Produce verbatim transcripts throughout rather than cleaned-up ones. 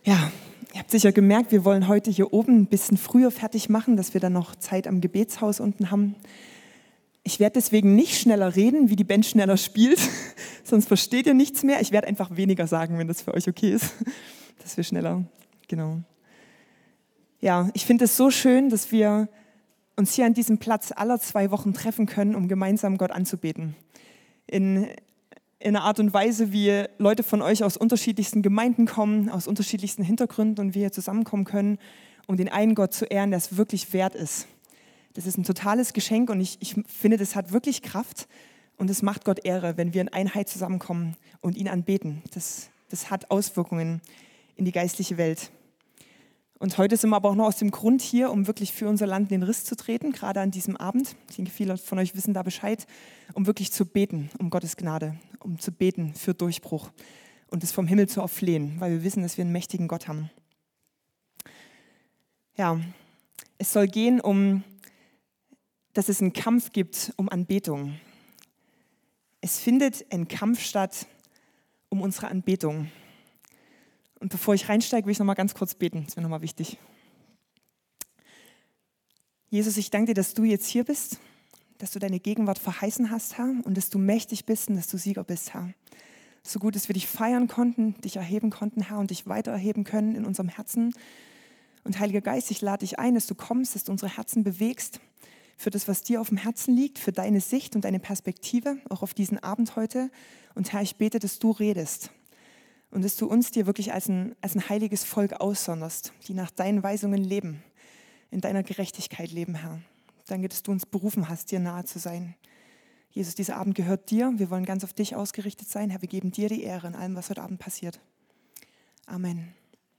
Ja, ihr habt sicher gemerkt, wir wollen heute hier oben ein bisschen früher fertig machen, dass wir dann noch Zeit am Gebetshaus unten haben. Ich werde deswegen nicht schneller reden, wie die Band schneller spielt, sonst versteht ihr nichts mehr. Ich werde einfach weniger sagen, wenn das für euch okay ist, dass wir schneller, genau. Ja, ich finde es so schön, dass wir uns hier an diesem Platz alle zwei Wochen treffen können, um gemeinsam Gott anzubeten. In in einer Art und Weise, wie Leute von euch aus unterschiedlichsten Gemeinden kommen, aus unterschiedlichsten Hintergründen und wir hier zusammenkommen können, um den einen Gott zu ehren, der es wirklich wert ist. Das ist ein totales Geschenk und ich, ich finde, das hat wirklich Kraft und es macht Gott Ehre, wenn wir in Einheit zusammenkommen und ihn anbeten. Das, das hat Auswirkungen in die geistliche Welt. Und heute sind wir aber auch noch aus dem Grund hier, um wirklich für unser Land in den Riss zu treten, gerade an diesem Abend. Ich denke, viele von euch wissen da Bescheid, um wirklich zu beten, um Gottes Gnade, um zu beten für Durchbruch und es vom Himmel zu erflehen, weil wir wissen, dass wir einen mächtigen Gott haben. Ja, es soll gehen um, dass es einen Kampf gibt um Anbetung. Es findet ein Kampf statt um unsere Anbetung. Und bevor ich reinsteige, will ich noch mal ganz kurz beten. Das wäre noch mal wichtig. Jesus, ich danke dir, dass du jetzt hier bist, dass du deine Gegenwart verheißen hast, Herr, und dass du mächtig bist und dass du Sieger bist, Herr. So gut, dass wir dich feiern konnten, dich erheben konnten, Herr, und dich weiter erheben können in unserem Herzen. Und Heiliger Geist, ich lade dich ein, dass du kommst, dass du unsere Herzen bewegst für das, was dir auf dem Herzen liegt, für deine Sicht und deine Perspektive, auch auf diesen Abend heute. Und Herr, ich bete, dass du redest. Und dass du uns dir wirklich als ein, als ein heiliges Volk aussonderst, die nach deinen Weisungen leben, in deiner Gerechtigkeit leben, Herr. Danke, dass du uns berufen hast, dir nahe zu sein. Jesus, dieser Abend gehört dir. Wir wollen ganz auf dich ausgerichtet sein. Herr, wir geben dir die Ehre in allem, was heute Abend passiert. Amen.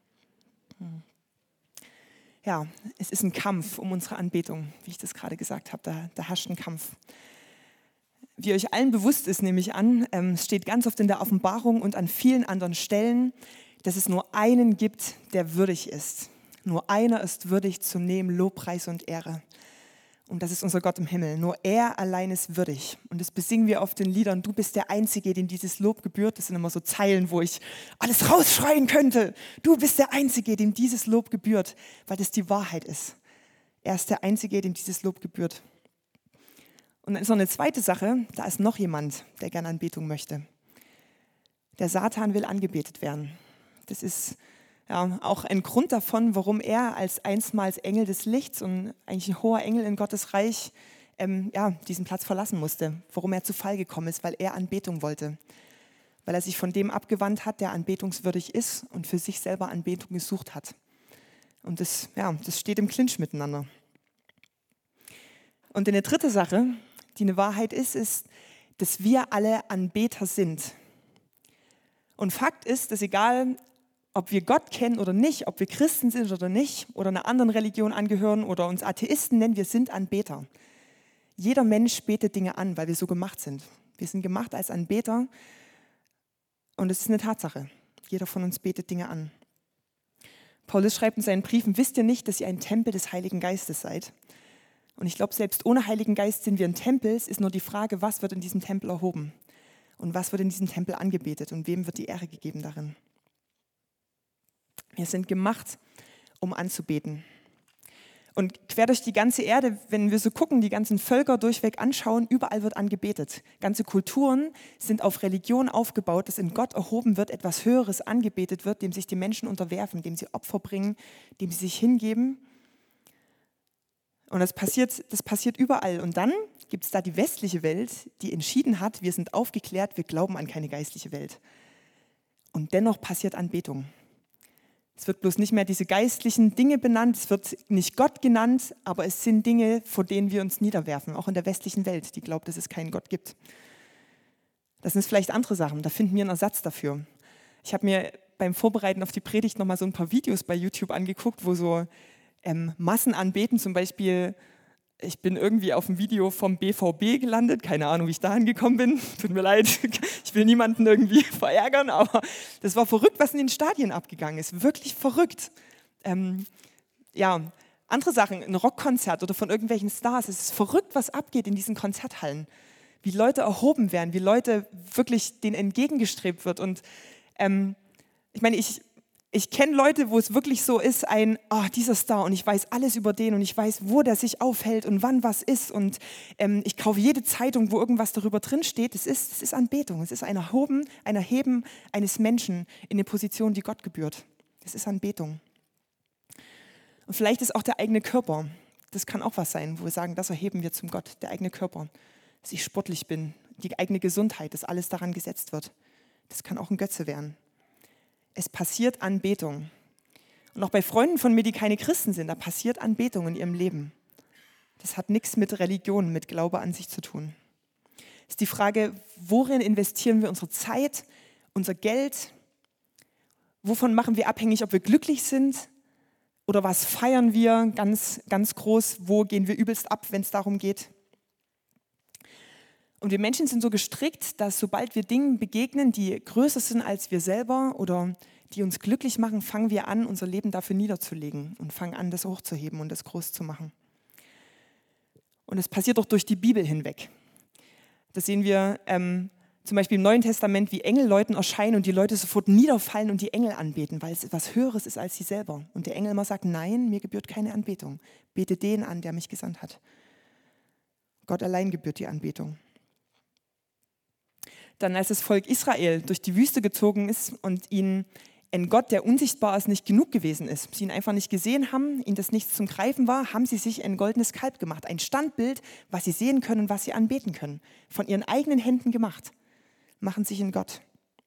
Ja, es ist ein Kampf um unsere Anbetung, wie ich das gerade gesagt habe. Da, da herrscht ein Kampf. Wie euch allen bewusst ist, nehme ich an, ähm, es steht ganz oft in der Offenbarung und an vielen anderen Stellen, dass es nur einen gibt, der würdig ist. Nur einer ist würdig zu nehmen Lobpreis und Ehre. Und das ist unser Gott im Himmel. Nur er allein ist würdig. Und das besingen wir oft in Liedern. Du bist der Einzige, dem dieses Lob gebührt. Das sind immer so Zeilen, wo ich alles rausschreien könnte. Du bist der Einzige, dem dieses Lob gebührt, weil das die Wahrheit ist. Er ist der Einzige, dem dieses Lob gebührt. Und dann ist noch eine zweite Sache, da ist noch jemand, der gerne Anbetung möchte. Der Satan will angebetet werden. Das ist ja auch ein Grund davon, warum er als einstmals Engel des Lichts und eigentlich ein hoher Engel in Gottes Reich ähm, ja, diesen Platz verlassen musste. Warum er zu Fall gekommen ist, weil er Anbetung wollte. Weil er sich von dem abgewandt hat, der anbetungswürdig ist und für sich selber Anbetung gesucht hat. Und das, ja, das steht im Clinch miteinander. Und eine dritte Sache, die eine Wahrheit ist, ist, dass wir alle Anbeter sind. Und Fakt ist, dass egal, ob wir Gott kennen oder nicht, ob wir Christen sind oder nicht, oder einer anderen Religion angehören oder uns Atheisten nennen, wir sind Anbeter. Jeder Mensch betet Dinge an, weil wir so gemacht sind. Wir sind gemacht als Anbeter und es ist eine Tatsache. Jeder von uns betet Dinge an. Paulus schreibt in seinen Briefen, wisst ihr nicht, dass ihr ein Tempel des Heiligen Geistes seid? Und ich glaube, selbst ohne Heiligen Geist sind wir ein Tempel. Es ist nur die Frage, was wird in diesem Tempel erhoben? Und was wird in diesem Tempel angebetet? Und wem wird die Ehre gegeben darin? Wir sind gemacht, um anzubeten. Und quer durch die ganze Erde, wenn wir so gucken, die ganzen Völker durchweg anschauen, überall wird angebetet. Ganze Kulturen sind auf Religion aufgebaut, dass in Gott erhoben wird, etwas Höheres angebetet wird, dem sich die Menschen unterwerfen, dem sie Opfer bringen, dem sie sich hingeben. Und das passiert, das passiert überall. Und dann gibt es da die westliche Welt, die entschieden hat, wir sind aufgeklärt, wir glauben an keine geistliche Welt. Und dennoch passiert Anbetung. Es wird bloß nicht mehr diese geistlichen Dinge benannt, es wird nicht Gott genannt, aber es sind Dinge, vor denen wir uns niederwerfen, auch in der westlichen Welt, die glaubt, dass es keinen Gott gibt. Das sind vielleicht andere Sachen, da finden wir einen Ersatz dafür. Ich habe mir beim Vorbereiten auf die Predigt nochmal so ein paar Videos bei YouTube angeguckt, wo so Ähm, Massen anbeten, zum Beispiel, ich bin irgendwie auf ein Video vom B V B gelandet, keine Ahnung, wie ich dahin gekommen bin, tut mir leid, ich will niemanden irgendwie verärgern, aber das war verrückt, was in den Stadien abgegangen ist, wirklich verrückt. Ähm, ja, andere Sachen, ein Rockkonzert oder von irgendwelchen Stars, es ist verrückt, was abgeht in diesen Konzerthallen, wie Leute erhoben werden, wie Leute wirklich denen entgegengestrebt wird und ähm, ich meine, ich Ich kenne Leute, wo es wirklich so ist, ein, ah, dieser Star und ich weiß alles über den und ich weiß, wo der sich aufhält und wann was ist und ähm, ich kaufe jede Zeitung, wo irgendwas darüber drin steht. Es ist, es ist Anbetung, es ist ein Erhoben, ein Erheben eines Menschen in eine Position, die Gott gebührt. Es ist Anbetung. Und vielleicht ist auch der eigene Körper, das kann auch was sein, wo wir sagen, das erheben wir zum Gott, der eigene Körper, dass ich sportlich bin, die eigene Gesundheit, dass alles daran gesetzt wird. Das kann auch ein Götze werden. Es passiert Anbetung. Und auch bei Freunden von mir, die keine Christen sind, da passiert Anbetung in ihrem Leben. Das hat nichts mit Religion, mit Glaube an sich zu tun. Es ist die Frage, worin investieren wir unsere Zeit, unser Geld? Wovon machen wir abhängig, ob wir glücklich sind? Oder was feiern wir ganz, ganz groß? Wo gehen wir übelst ab, wenn es darum geht? Und wir Menschen sind so gestrickt, dass sobald wir Dingen begegnen, die größer sind als wir selber oder die uns glücklich machen, fangen wir an, unser Leben dafür niederzulegen und fangen an, das hochzuheben und das groß zu machen. Und es passiert auch durch die Bibel hinweg. Das sehen wir ähm, zum Beispiel im Neuen Testament, wie Engel Leuten erscheinen und die Leute sofort niederfallen und die Engel anbeten, weil es etwas Höheres ist als sie selber. Und der Engel immer sagt, nein, mir gebührt keine Anbetung. Bete den an, der mich gesandt hat. Gott allein gebührt die Anbetung. Dann, als das Volk Israel durch die Wüste gezogen ist und ihnen ein Gott, der unsichtbar ist, nicht genug gewesen ist, sie ihn einfach nicht gesehen haben, ihnen das nichts zum Greifen war, haben sie sich ein goldenes Kalb gemacht, ein Standbild, was sie sehen können und was sie anbeten können. Von ihren eigenen Händen gemacht, machen sich in Gott.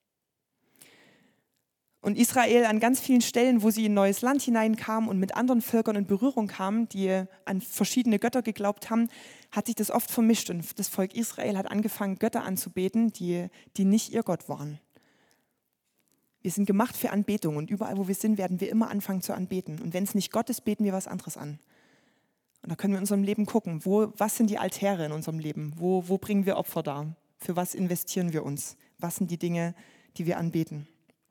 Und Israel an ganz vielen Stellen, wo sie in ein neues Land hineinkamen und mit anderen Völkern in Berührung kamen, die an verschiedene Götter geglaubt haben, hat sich das oft vermischt. Und das Volk Israel hat angefangen, Götter anzubeten, die, die nicht ihr Gott waren. Wir sind gemacht für Anbetung und überall, wo wir sind, werden wir immer anfangen zu anbeten. Und wenn es nicht Gott ist, beten wir was anderes an. Und da können wir in unserem Leben gucken, wo, was sind die Altäre in unserem Leben? Wo, wo bringen wir Opfer dar? Für was investieren wir uns? Was sind die Dinge, die wir anbeten?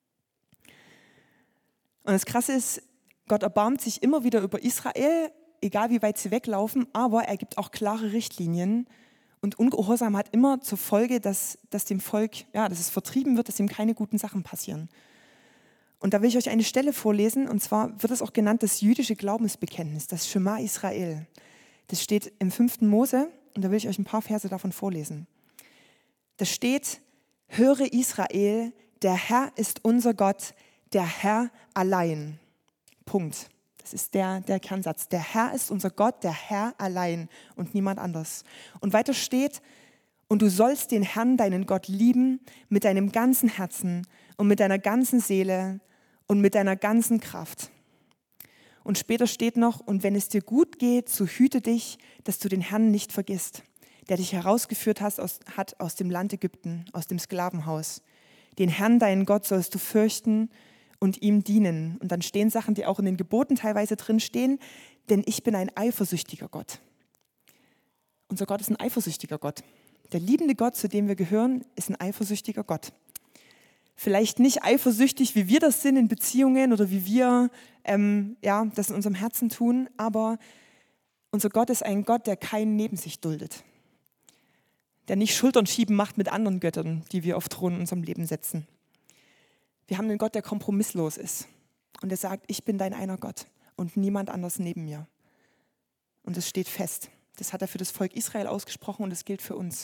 Und das Krasse ist, Gott erbarmt sich immer wieder über Israel, egal wie weit sie weglaufen, aber er gibt auch klare Richtlinien. Und Ungehorsam hat immer zur Folge, dass, dass dem Volk, ja, dass es vertrieben wird, dass ihm keine guten Sachen passieren. Und da will ich euch eine Stelle vorlesen, und zwar wird es auch genannt das jüdische Glaubensbekenntnis, das Schema Israel. Das steht im fünften Mose, und da will ich euch ein paar Verse davon vorlesen. Da steht, höre Israel, der Herr ist unser Gott, der Herr allein. Punkt. Das ist der, der Kernsatz. Der Herr ist unser Gott, der Herr allein und niemand anders. Und weiter steht, und du sollst den Herrn, deinen Gott, lieben mit deinem ganzen Herzen und mit deiner ganzen Seele und mit deiner ganzen Kraft. Und später steht noch, und wenn es dir gut geht, so hüte dich, dass du den Herrn nicht vergisst, der dich herausgeführt hast aus, hat aus dem Land Ägypten, aus dem Sklavenhaus. Den Herrn, deinen Gott, sollst du fürchten und ihm dienen. Und dann stehen Sachen, die auch in den Geboten teilweise drin stehen, denn ich bin ein eifersüchtiger Gott. Unser Gott ist ein eifersüchtiger Gott. Der liebende Gott, zu dem wir gehören, ist ein eifersüchtiger Gott. Vielleicht nicht eifersüchtig, wie wir das sind in Beziehungen oder wie wir ähm, ja, das in unserem Herzen tun, aber unser Gott ist ein Gott, der keinen neben sich duldet. Der nicht Schultern schieben macht mit anderen Göttern, die wir auf Thron in unserem Leben setzen. Wir haben einen Gott, der kompromisslos ist und der sagt, ich bin dein einer Gott und niemand anders neben mir. Und das steht fest. Das hat er für das Volk Israel ausgesprochen und das gilt für uns.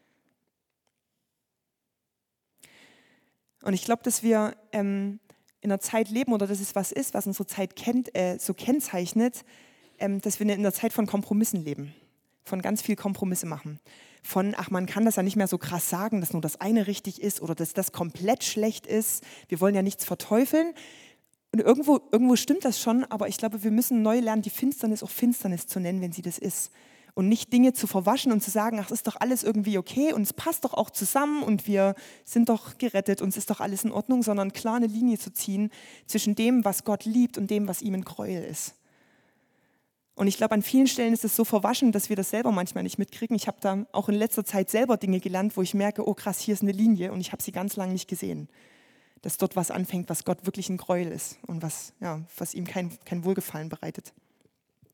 Und ich glaube, dass wir ähm, in einer Zeit leben oder dass es was ist, was unsere Zeit kennt, äh, so kennzeichnet, ähm, dass wir in einer Zeit von Kompromissen leben, von ganz viel Kompromisse machen. Von, ach, man kann das ja nicht mehr so krass sagen, dass nur das eine richtig ist oder dass das komplett schlecht ist. Wir wollen ja nichts verteufeln. Und irgendwo, irgendwo stimmt das schon, aber ich glaube, wir müssen neu lernen, die Finsternis auch Finsternis zu nennen, wenn sie das ist. Und nicht Dinge zu verwaschen und zu sagen, ach, es ist doch alles irgendwie okay und es passt doch auch zusammen und wir sind doch gerettet und es ist doch alles in Ordnung, sondern klar eine Linie zu ziehen zwischen dem, was Gott liebt und dem, was ihm ein Gräuel ist. Und ich glaube, an vielen Stellen ist es so verwaschen, dass wir das selber manchmal nicht mitkriegen. Ich habe da auch in letzter Zeit selber Dinge gelernt, wo ich merke, oh krass, hier ist eine Linie und ich habe sie ganz lange nicht gesehen. Dass dort was anfängt, was Gott wirklich ein Gräuel ist und was, ja, was ihm kein, kein Wohlgefallen bereitet.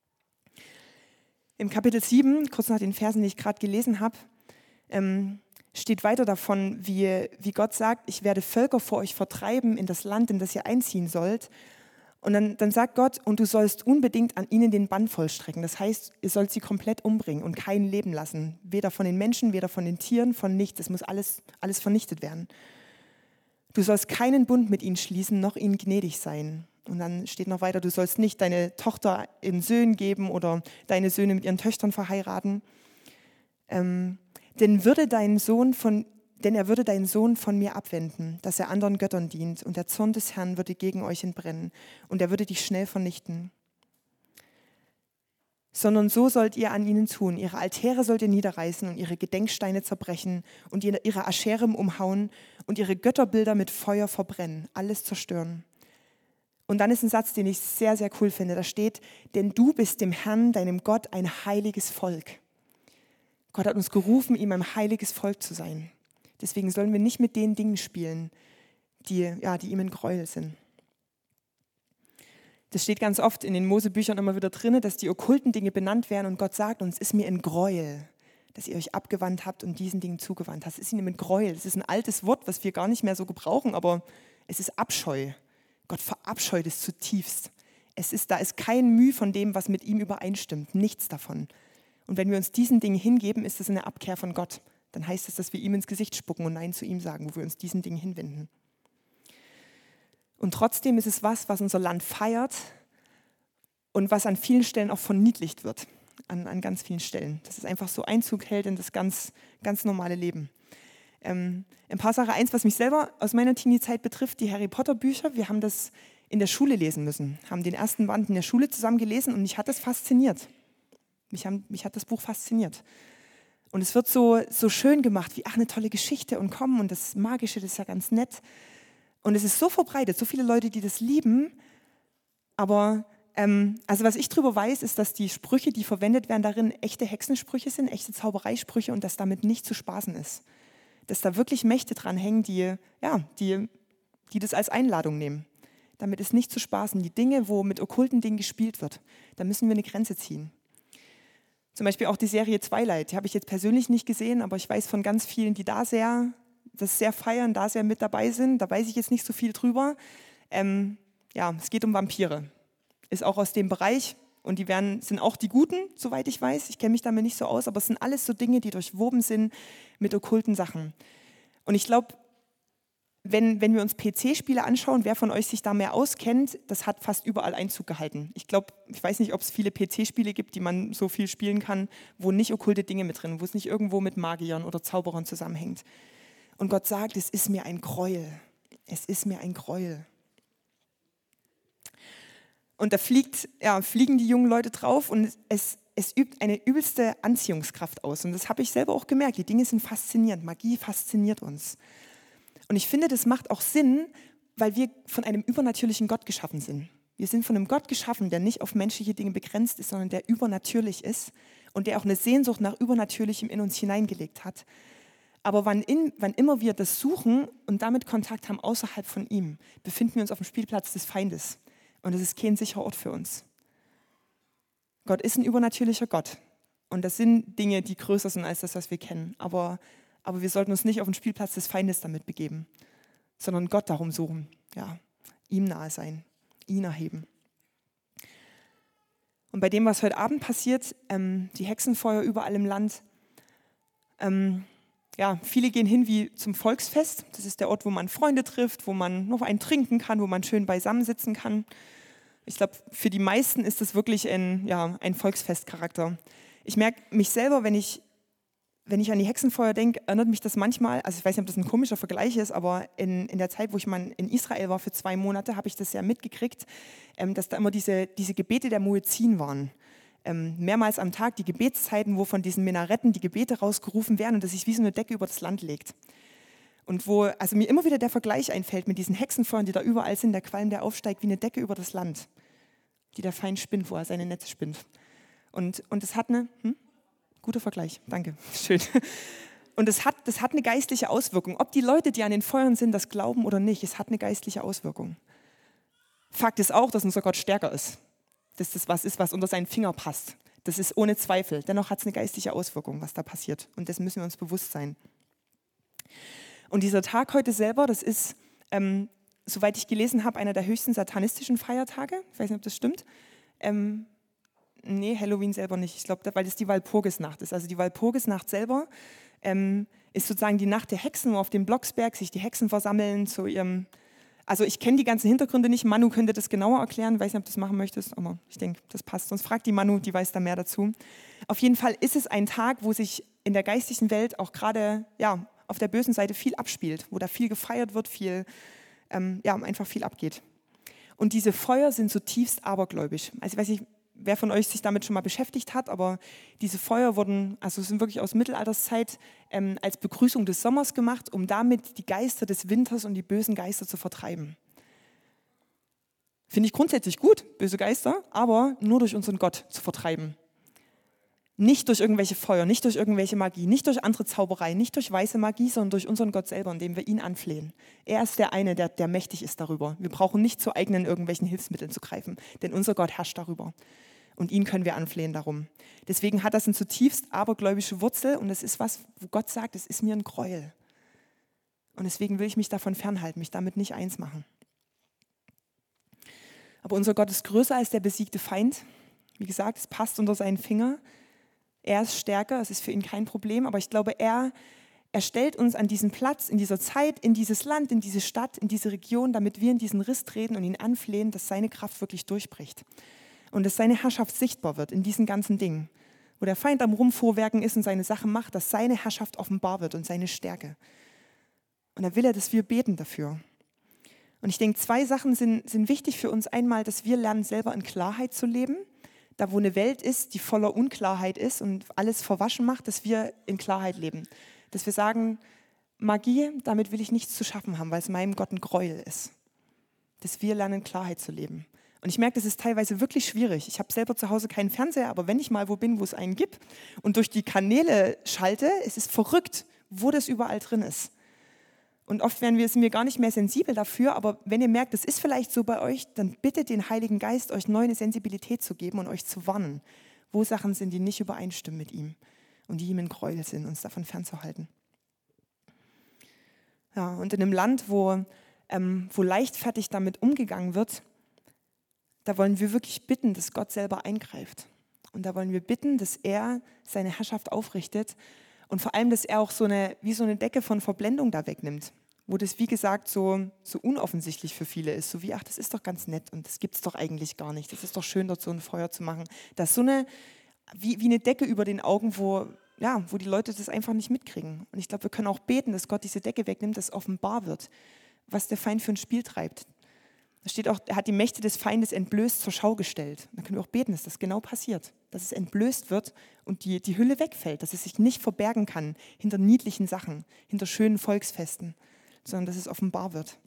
Im Kapitel sieben, kurz nach den Versen, die ich gerade gelesen habe, ähm, steht weiter davon, wie, wie Gott sagt, ich werde Völker vor euch vertreiben in das Land, in das ihr einziehen sollt. Und dann, dann sagt Gott, und du sollst unbedingt an ihnen den Bann vollstrecken. Das heißt, ihr sollt sie komplett umbringen und kein Leben lassen. Weder von den Menschen, weder von den Tieren, von nichts. Es muss alles, alles vernichtet werden. Du sollst keinen Bund mit ihnen schließen, noch ihnen gnädig sein. Und dann steht noch weiter, du sollst nicht deine Tochter in Söhnen geben oder deine Söhne mit ihren Töchtern verheiraten. Ähm, denn, würde dein Sohn von, denn er würde deinen Sohn von mir abwenden, dass er anderen Göttern dient. Und der Zorn des Herrn würde gegen euch entbrennen. Und er würde dich schnell vernichten. Sondern so sollt ihr an ihnen tun. Ihre Altäre sollt ihr niederreißen und ihre Gedenksteine zerbrechen und ihre Ascheren umhauen und ihre Götterbilder mit Feuer verbrennen. Alles zerstören. Und dann ist ein Satz, den ich sehr, sehr cool finde. Da steht, denn du bist dem Herrn, deinem Gott, ein heiliges Volk. Gott hat uns gerufen, ihm ein heiliges Volk zu sein. Deswegen sollen wir nicht mit den Dingen spielen, die, ja, die ihm ein Gräuel sind. Das steht ganz oft in den Mosebüchern immer wieder drin, dass die okkulten Dinge benannt werden und Gott sagt uns, es ist mir ein Gräuel, dass ihr euch abgewandt habt und diesen Dingen zugewandt habt. Es ist ihm ein Gräuel. Das ist ein altes Wort, was wir gar nicht mehr so gebrauchen, aber es ist Abscheu. Gott verabscheut es zutiefst. Es ist, da ist kein Mühe von dem, was mit ihm übereinstimmt. Nichts davon. Und wenn wir uns diesen Dingen hingeben, ist das eine Abkehr von Gott. Dann heißt es, dass wir ihm ins Gesicht spucken und Nein zu ihm sagen, wo wir uns diesen Dingen hinwenden. Und trotzdem ist es was, was unser Land feiert und was an vielen Stellen auch verniedlicht wird. An, an ganz vielen Stellen. Dass es einfach so Einzug hält in das ganz, ganz normale Leben. Ähm, ein paar Sachen. Eins, was mich selber aus meiner Teenie-Zeit betrifft, die Harry Potter-Bücher. Wir haben das in der Schule lesen müssen. Haben den ersten Band in der Schule zusammen gelesen und mich hat das fasziniert. Mich, haben, mich hat das Buch fasziniert. Und es wird so, so schön gemacht, wie, ach, eine tolle Geschichte und komm, und das Magische, das ist ja ganz nett. Und es ist so verbreitet, so viele Leute, die das lieben. Aber, ähm, also was ich darüber weiß, ist, dass die Sprüche, die verwendet werden, darin echte Hexensprüche sind, echte Zaubereisprüche und dass damit nicht zu spaßen ist. Dass da wirklich Mächte dran hängen, die, ja, die, die das als Einladung nehmen. Damit ist nicht zu spaßen. Die Dinge, wo mit okkulten Dingen gespielt wird, da müssen wir eine Grenze ziehen. Zum Beispiel auch die Serie Twilight, die habe ich jetzt persönlich nicht gesehen, aber ich weiß von ganz vielen, die da sehr, das sehr feiern, da sehr mit dabei sind. Da weiß ich jetzt nicht so viel drüber. Ähm, ja, es geht um Vampire. Ist auch aus dem Bereich und die werden, sind auch die Guten, soweit ich weiß. Ich kenne mich damit nicht so aus, aber es sind alles so Dinge, die durchwoben sind mit okkulten Sachen. Und ich glaube, Wenn, wenn wir uns P C-Spiele anschauen, wer von euch sich da mehr auskennt, das hat fast überall Einzug gehalten. Ich glaube, ich weiß nicht, ob es viele P C-Spiele gibt, die man so viel spielen kann, wo nicht okkulte Dinge mit drin, wo es nicht irgendwo mit Magiern oder Zauberern zusammenhängt. Und Gott sagt, es ist mir ein Gräuel. Es ist mir ein Gräuel. Und da fliegt, ja, fliegen die jungen Leute drauf und es, es übt eine übelste Anziehungskraft aus. Und das habe ich selber auch gemerkt. Die Dinge sind faszinierend. Magie fasziniert uns. Und ich finde, das macht auch Sinn, weil wir von einem übernatürlichen Gott geschaffen sind. Wir sind von einem Gott geschaffen, der nicht auf menschliche Dinge begrenzt ist, sondern der übernatürlich ist und der auch eine Sehnsucht nach Übernatürlichem in uns hineingelegt hat. Aber wann, in, wann immer wir das suchen und damit Kontakt haben außerhalb von ihm, befinden wir uns auf dem Spielplatz des Feindes. Und das ist kein sicherer Ort für uns. Gott ist ein übernatürlicher Gott. Und das sind Dinge, die größer sind als das, was wir kennen. Aber Aber wir sollten uns nicht auf den Spielplatz des Feindes damit begeben, sondern Gott darum suchen, ja, ihm nahe sein, ihn erheben. Und bei dem, was heute Abend passiert, ähm, die Hexenfeuer überall im Land, ähm, ja, viele gehen hin wie zum Volksfest. Das ist der Ort, wo man Freunde trifft, wo man noch einen trinken kann, wo man schön beisammensitzen kann. Ich glaube, für die meisten ist das wirklich ein, ja, ein Volksfestcharakter. Ich merke mich selber, wenn ich Wenn ich an die Hexenfeuer denke, erinnert mich das manchmal, also ich weiß nicht, ob das ein komischer Vergleich ist, aber in, in der Zeit, wo ich mal in Israel war für zwei Monate, habe ich das ja mitgekriegt, ähm, dass da immer diese, diese Gebete der Muezzin waren. Ähm, mehrmals am Tag die Gebetszeiten, wo von diesen Minaretten die Gebete rausgerufen werden und dass sich wie so eine Decke über das Land legt. Und wo also mir immer wieder der Vergleich einfällt mit diesen Hexenfeuern, die da überall sind, der Qualm, der aufsteigt wie eine Decke über das Land, die der Feind spinnt, wo er seine Netze spinnt. Und, und das hat eine... Hm? Guter Vergleich, danke, schön. Und es hat, das hat eine geistliche Auswirkung. Ob die Leute, die an den Feuern sind, das glauben oder nicht, es hat eine geistliche Auswirkung. Fakt ist auch, dass unser Gott stärker ist. Dass das was ist, was unter seinen Finger passt. Das ist ohne Zweifel. Dennoch hat es eine geistliche Auswirkung, was da passiert. Und dessen müssen wir uns bewusst sein. Und dieser Tag heute selber, das ist, ähm, soweit ich gelesen habe, einer der höchsten satanistischen Feiertage. Ich weiß nicht, ob das stimmt. Ähm, nee, Halloween selber nicht. Ich glaube, weil das die Walpurgisnacht ist. Also die Walpurgisnacht selber ähm, ist sozusagen die Nacht der Hexen, wo auf dem Blocksberg sich die Hexen versammeln zu ihrem... Also ich kenne die ganzen Hintergründe nicht. Manu könnte das genauer erklären. Ich weiß nicht, ob du das machen möchtest, aber ich denke, das passt. Sonst fragt die Manu, die weiß da mehr dazu. Auf jeden Fall ist es ein Tag, wo sich in der geistlichen Welt auch gerade ja, auf der bösen Seite viel abspielt, wo da viel gefeiert wird, viel, ähm, ja, einfach viel abgeht. Und diese Feuer sind zutiefst abergläubisch. Also ich weiß nicht, wer von euch sich damit schon mal beschäftigt hat, aber diese Feuer wurden, also sind wirklich aus Mittelalterszeit ähm, als Begrüßung des Sommers gemacht, um damit die Geister des Winters und die bösen Geister zu vertreiben. Finde ich grundsätzlich gut, böse Geister, aber nur durch unseren Gott zu vertreiben. Nicht durch irgendwelche Feuer, nicht durch irgendwelche Magie, nicht durch andere Zauberei, nicht durch weiße Magie, sondern durch unseren Gott selber, indem wir ihn anflehen. Er ist der eine, der, der mächtig ist darüber. Wir brauchen nicht zu eigenen irgendwelchen Hilfsmitteln zu greifen, denn unser Gott herrscht darüber. Und ihn können wir anflehen darum. Deswegen hat das eine zutiefst abergläubische Wurzel und es ist was, wo Gott sagt, es ist mir ein Gräuel. Und deswegen will ich mich davon fernhalten, mich damit nicht eins machen. Aber unser Gott ist größer als der besiegte Feind. Wie gesagt, es passt unter seinen Finger. Er ist stärker, es ist für ihn kein Problem, aber ich glaube, er, er stellt uns an diesen Platz, in dieser Zeit, in dieses Land, in diese Stadt, in diese Region, damit wir in diesen Riss treten und ihn anflehen, dass seine Kraft wirklich durchbricht. Und dass seine Herrschaft sichtbar wird in diesen ganzen Dingen. Wo der Feind am Rumvorwerken ist und seine Sachen macht, dass seine Herrschaft offenbar wird und seine Stärke. Und da will er, dass wir beten dafür. Und ich denke, zwei Sachen sind, sind wichtig für uns. Einmal, dass wir lernen, selber in Klarheit zu leben. Da, wo eine Welt ist, die voller Unklarheit ist und alles verwaschen macht, dass wir in Klarheit leben. Dass wir sagen, Magie, damit will ich nichts zu schaffen haben, weil es meinem Gott ein Gräuel ist. Dass wir lernen, Klarheit zu leben. Und ich merke, das ist teilweise wirklich schwierig. Ich habe selber zu Hause keinen Fernseher, aber wenn ich mal wo bin, wo es einen gibt und durch die Kanäle schalte, es ist verrückt, wo das überall drin ist. Und oft werden wir, sind wir gar nicht mehr sensibel dafür, aber wenn ihr merkt, das ist vielleicht so bei euch, dann bittet den Heiligen Geist, euch neu eine Sensibilität zu geben und euch zu warnen, wo Sachen sind, die nicht übereinstimmen mit ihm und die ihm ein Gräuel sind, uns davon fernzuhalten. Ja, und in einem Land, wo, ähm, wo leichtfertig damit umgegangen wird, da wollen wir wirklich bitten, dass Gott selber eingreift. Und da wollen wir bitten, dass er seine Herrschaft aufrichtet und vor allem, dass er auch so eine, wie so eine Decke von Verblendung da wegnimmt, wo das, wie gesagt, so, so unoffensichtlich für viele ist. So wie, ach, das ist doch ganz nett und das gibt es doch eigentlich gar nicht. Das ist doch schön, dort so ein Feuer zu machen. Das ist so eine, wie, wie eine Decke über den Augen, wo, ja, wo die Leute das einfach nicht mitkriegen. Und ich glaube, wir können auch beten, dass Gott diese Decke wegnimmt, dass offenbar wird, was der Feind für ein Spiel treibt. Da steht auch, er hat die Mächte des Feindes entblößt zur Schau gestellt. Dann können wir auch beten, dass das genau passiert, dass es entblößt wird und die, die Hülle wegfällt, dass es sich nicht verbergen kann hinter niedlichen Sachen, hinter schönen Volksfesten, sondern dass es offenbar wird.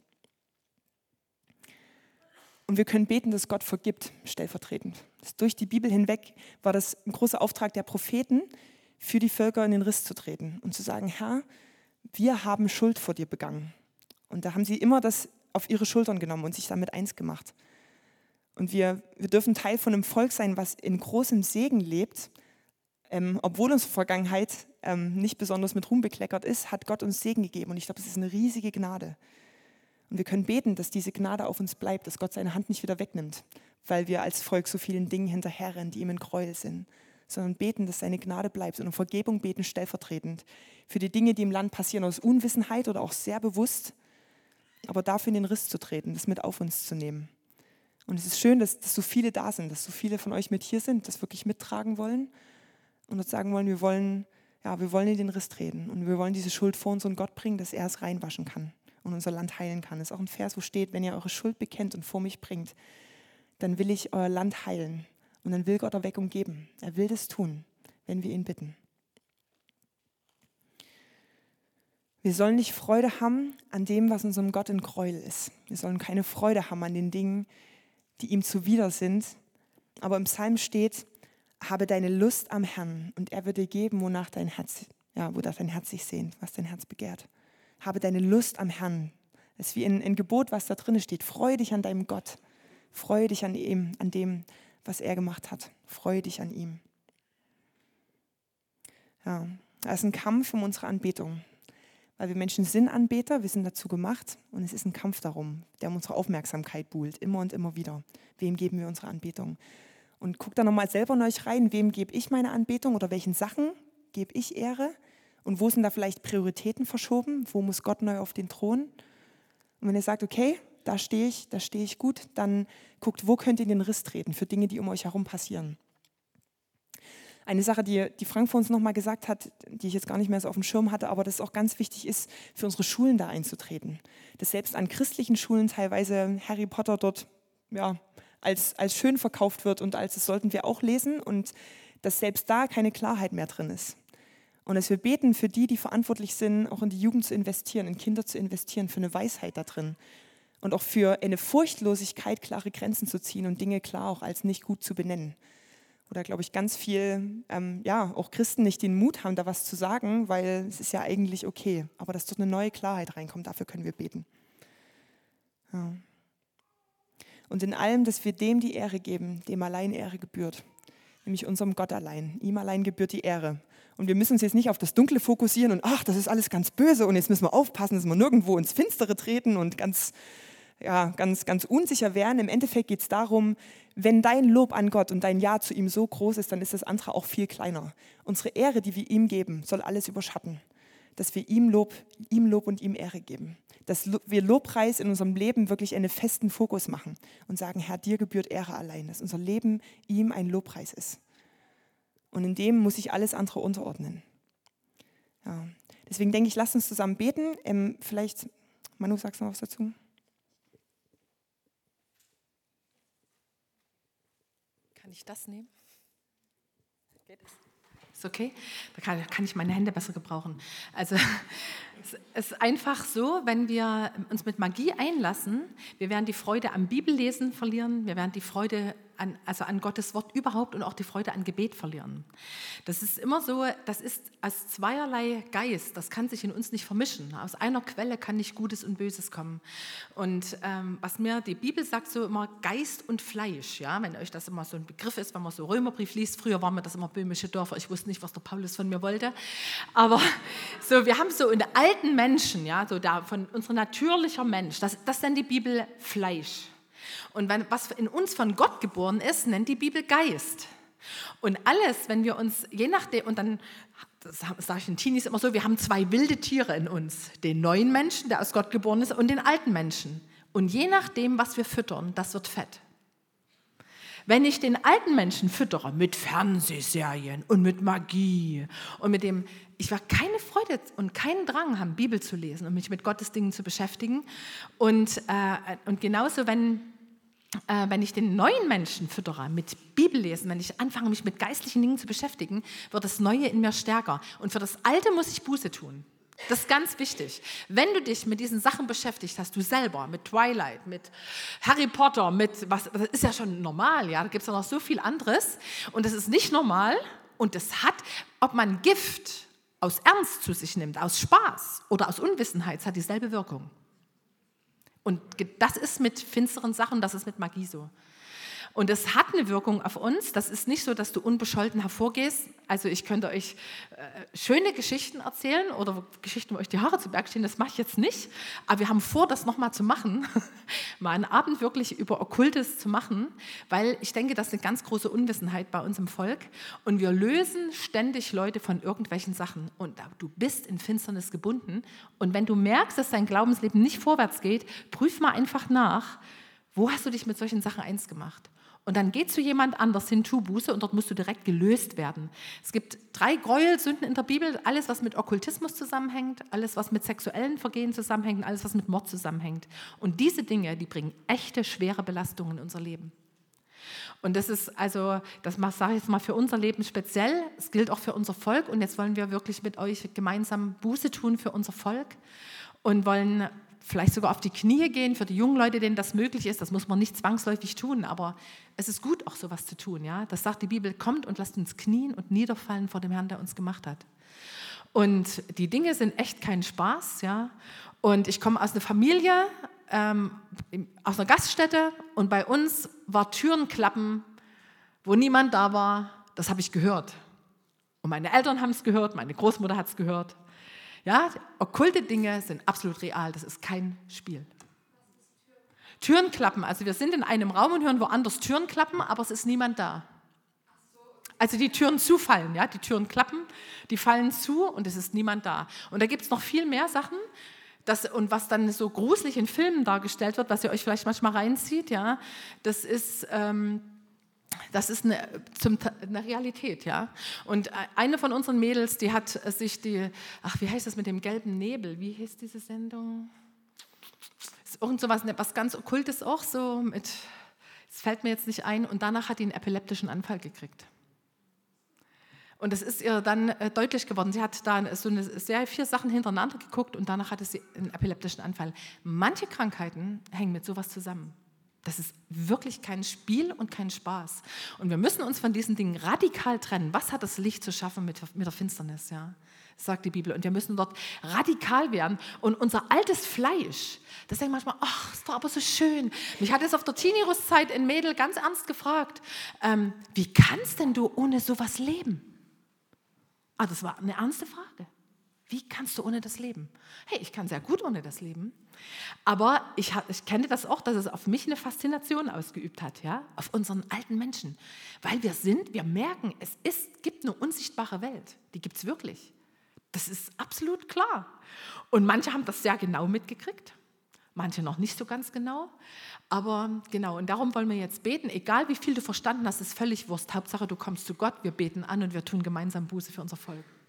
Und wir können beten, dass Gott vergibt, stellvertretend. Das durch die Bibel hinweg war das ein großer Auftrag der Propheten, für die Völker in den Riss zu treten und zu sagen, Herr, wir haben Schuld vor dir begangen. Und da haben sie immer das auf ihre Schultern genommen und sich damit eins gemacht. Und wir, wir dürfen Teil von einem Volk sein, was in großem Segen lebt. Ähm, obwohl unsere Vergangenheit ähm, nicht besonders mit Ruhm bekleckert ist, hat Gott uns Segen gegeben. Und ich glaube, das ist eine riesige Gnade. Und wir können beten, dass diese Gnade auf uns bleibt, dass Gott seine Hand nicht wieder wegnimmt, weil wir als Volk so vielen Dingen hinterherrennen, die ihm ein Gräuel sind. Sondern beten, dass seine Gnade bleibt und um Vergebung beten stellvertretend für die Dinge, die im Land passieren, aus Unwissenheit oder auch sehr bewusst, aber dafür in den Riss zu treten, das mit auf uns zu nehmen. Und es ist schön, dass, dass so viele da sind, dass so viele von euch mit hier sind, das wirklich mittragen wollen und uns sagen wollen, wir wollen, ja, wir wollen in den Riss treten und wir wollen diese Schuld vor unseren Gott bringen, dass er es reinwaschen kann und unser Land heilen kann. Das ist auch ein Vers, wo steht, wenn ihr eure Schuld bekennt und vor mich bringt, dann will ich euer Land heilen und dann will Gott Erweckung geben. Er will das tun, wenn wir ihn bitten. Wir sollen nicht Freude haben an dem, was unserem Gott ein Gräuel ist. Wir sollen keine Freude haben an den Dingen, die ihm zuwider sind. Aber im Psalm steht, habe deine Lust am Herrn und er wird dir geben, wonach dein Herz, ja, wonach dein Herz sich sehnt, was dein Herz begehrt. Habe deine Lust am Herrn. Das ist wie ein, ein Gebot, was da drin steht. Freue dich an deinem Gott. Freue dich an ihm, an dem, was er gemacht hat. Freue dich an ihm. Ja, da ist ein Kampf um unsere Anbetung. weil wir Menschen sind Anbeter, wir sind dazu gemacht und es ist ein Kampf darum, der um unsere Aufmerksamkeit buhlt, immer und immer wieder. Wem geben wir unsere Anbetung? Und guckt da nochmal selber in euch rein, wem gebe ich meine Anbetung oder welchen Sachen gebe ich Ehre und wo sind da vielleicht Prioritäten verschoben, wo muss Gott neu auf den Thron? Und wenn ihr sagt, okay, da stehe ich, da stehe ich gut, dann guckt, wo könnt ihr in den Riss treten für Dinge, die um euch herum passieren. Eine Sache, die, die Frank vor uns nochmal gesagt hat, die ich jetzt gar nicht mehr so auf dem Schirm hatte, aber das auch ganz wichtig ist, für unsere Schulen da einzutreten. Dass selbst an christlichen Schulen teilweise Harry Potter dort ja, als, als schön verkauft wird und als das sollten wir auch lesen und dass selbst da keine Klarheit mehr drin ist. Und dass wir beten für die, die verantwortlich sind, auch in die Jugend zu investieren, in Kinder zu investieren, für eine Weisheit da drin. Und auch für eine Furchtlosigkeit, klare Grenzen zu ziehen und Dinge klar auch als nicht gut zu benennen. Oder glaube ich ganz viel, ähm, ja, auch Christen nicht den Mut haben, da was zu sagen, weil es ist ja eigentlich okay. Aber dass dort eine neue Klarheit reinkommt, dafür können wir beten. Ja. Und in allem, dass wir dem die Ehre geben, dem allein Ehre gebührt. Nämlich unserem Gott allein. Ihm allein gebührt die Ehre. Und wir müssen uns jetzt nicht auf das Dunkle fokussieren und ach, das ist alles ganz böse und jetzt müssen wir aufpassen, dass wir nirgendwo ins Finstere treten und ganz... Ja, ganz, ganz unsicher werden. Im Endeffekt geht es darum, wenn dein Lob an Gott und dein Ja zu ihm so groß ist, dann ist das andere auch viel kleiner. Unsere Ehre, die wir ihm geben, soll alles überschatten. Dass wir ihm Lob, ihm Lob und ihm Ehre geben. Dass wir Lobpreis in unserem Leben wirklich einen festen Fokus machen und sagen, Herr, dir gebührt Ehre allein. Dass unser Leben ihm ein Lobpreis ist. Und in dem muss sich alles andere unterordnen. Ja. Deswegen denke ich, lasst uns zusammen beten. Ähm, vielleicht, Manu, sagst du noch was dazu? Kann ich das nehmen? Geht es? Ist okay? Da kann, kann ich meine Hände besser gebrauchen. Also es ist einfach so, wenn wir uns mit Magie einlassen, wir werden die Freude am Bibellesen verlieren, wir werden die Freude an, also an Gottes Wort überhaupt und auch die Freude an Gebet verlieren. Das ist immer so, das ist als zweierlei Geist, das kann sich in uns nicht vermischen. Aus einer Quelle kann nicht Gutes und Böses kommen. Und ähm, was mir die Bibel sagt, so immer Geist und Fleisch, ja, wenn euch das immer so ein Begriff ist, wenn man so Römerbrief liest, früher waren mir das immer böhmische Dörfer, ich wusste nicht, was der Paulus von mir wollte, aber so, wir haben so in der alten Menschen, ja, so da von unser natürlicher Mensch, das, das nennt die Bibel Fleisch. Und wenn, was in uns von Gott geboren ist, nennt die Bibel Geist. Und alles, wenn wir uns, je nachdem, und dann, das sage ich den Teenies immer so, wir haben zwei wilde Tiere in uns. Den neuen Menschen, der aus Gott geboren ist, und den alten Menschen. Und je nachdem, was wir füttern, das wird Fett. Wenn ich den alten Menschen füttere mit Fernsehserien und mit Magie und mit dem, ich werde keine Freude und keinen Drang haben, Bibel zu lesen und mich mit Gottes Dingen zu beschäftigen. Und, äh, und genauso, wenn, äh, wenn ich den neuen Menschen füttere mit Bibellesen, wenn ich anfange, mich mit geistlichen Dingen zu beschäftigen, wird das Neue in mir stärker. Und für das Alte muss ich Buße tun. Das ist ganz wichtig. Wenn du dich mit diesen Sachen beschäftigt hast, du selber, mit Twilight, mit Harry Potter, mit was, das ist ja schon normal, ja, da gibt es ja noch so viel anderes und das ist nicht normal und das hat, ob man Gift aus Ernst zu sich nimmt, aus Spaß oder aus Unwissenheit, es hat dieselbe Wirkung. Und das ist mit finsteren Sachen, das ist mit Magie so. Und es hat eine Wirkung auf uns. Das ist nicht so, dass du unbescholten hervorgehst. Also ich könnte euch äh, schöne Geschichten erzählen oder Geschichten, wo euch die Haare zu Berg stehen. Das mache ich jetzt nicht. Aber wir haben vor, das nochmal zu machen. Mal einen Abend wirklich über Okkultes zu machen. Weil ich denke, das ist eine ganz große Unwissenheit bei uns im Volk. Und wir lösen ständig Leute von irgendwelchen Sachen. Und du bist in Finsternis gebunden. Und wenn du merkst, dass dein Glaubensleben nicht vorwärts geht, prüf mal einfach nach, wo hast du dich mit solchen Sachen eins gemacht? Und dann geh zu jemand anders hin, tu Buße und dort musst du direkt gelöst werden. Es gibt drei Gräuelsünden in der Bibel, alles, was mit Okkultismus zusammenhängt, alles, was mit sexuellen Vergehen zusammenhängt, alles, was mit Mord zusammenhängt. Und diese Dinge, die bringen echte, schwere Belastungen in unser Leben. Und das ist also, das sage ich jetzt mal für unser Leben speziell, es gilt auch für unser Volk und jetzt wollen wir wirklich mit euch gemeinsam Buße tun für unser Volk und wollen vielleicht sogar auf die Knie gehen für die jungen Leute, denen das möglich ist. Das muss man nicht zwangsläufig tun, aber es ist gut, auch sowas zu tun. Ja? Das sagt die Bibel, kommt und lasst uns knien und niederfallen vor dem Herrn, der uns gemacht hat. Und die Dinge sind echt kein Spaß. Ja? Und ich komme aus einer Familie, ähm, aus einer Gaststätte und bei uns war Türenklappen, wo niemand da war. Das habe ich gehört. Und meine Eltern haben es gehört, meine Großmutter hat es gehört. Ja, okkulte Dinge sind absolut real, das ist kein Spiel. Türen klappen, also wir sind in einem Raum und hören woanders Türen klappen, aber es ist niemand da. Also die Türen zufallen, ja, die Türen klappen, die fallen zu und es ist niemand da. Und da gibt es noch viel mehr Sachen, das, und was dann so gruselig in Filmen dargestellt wird, was ihr euch vielleicht manchmal reinzieht, ja, das ist, ähm, das ist eine, zum, eine Realität, ja. Und eine von unseren Mädels, die hat sich die, ach, wie heißt das mit dem gelben Nebel? Wie hieß diese Sendung? Ist irgend so was, was ganz Okkultes auch so mit, es fällt mir jetzt nicht ein, und danach hat die einen epileptischen Anfall gekriegt. Und es ist ihr dann äh, deutlich geworden. Sie hat da so eine Serie, vier Sachen hintereinander geguckt und danach hatte sie einen epileptischen Anfall. Manche Krankheiten hängen mit sowas zusammen. Das ist wirklich kein Spiel und kein Spaß. Und wir müssen uns von diesen Dingen radikal trennen. Was hat das Licht zu schaffen mit, mit der Finsternis? Ja? Das sagt die Bibel. Und wir müssen dort radikal werden. Und unser altes Fleisch, das denkt manchmal, ach, ist doch aber so schön. Mich hat es auf der Teenie-Rüstzeit ein Mädel ganz ernst gefragt, ähm, wie kannst denn du ohne sowas leben? Ah, das war eine ernste Frage. Wie kannst du ohne das leben? Hey, ich kann sehr gut ohne das leben, aber ich, ich kenne das auch, dass es auf mich eine Faszination ausgeübt hat, ja, auf unseren alten Menschen. Weil wir sind, wir merken, es ist, gibt eine unsichtbare Welt, die gibt es wirklich. Das ist absolut klar. Und manche haben das sehr genau mitgekriegt, manche noch nicht so ganz genau, aber genau, und darum wollen wir jetzt beten, egal wie viel du verstanden hast, ist völlig Wurst, Hauptsache du kommst zu Gott, wir beten an und wir tun gemeinsam Buße für unser Volk.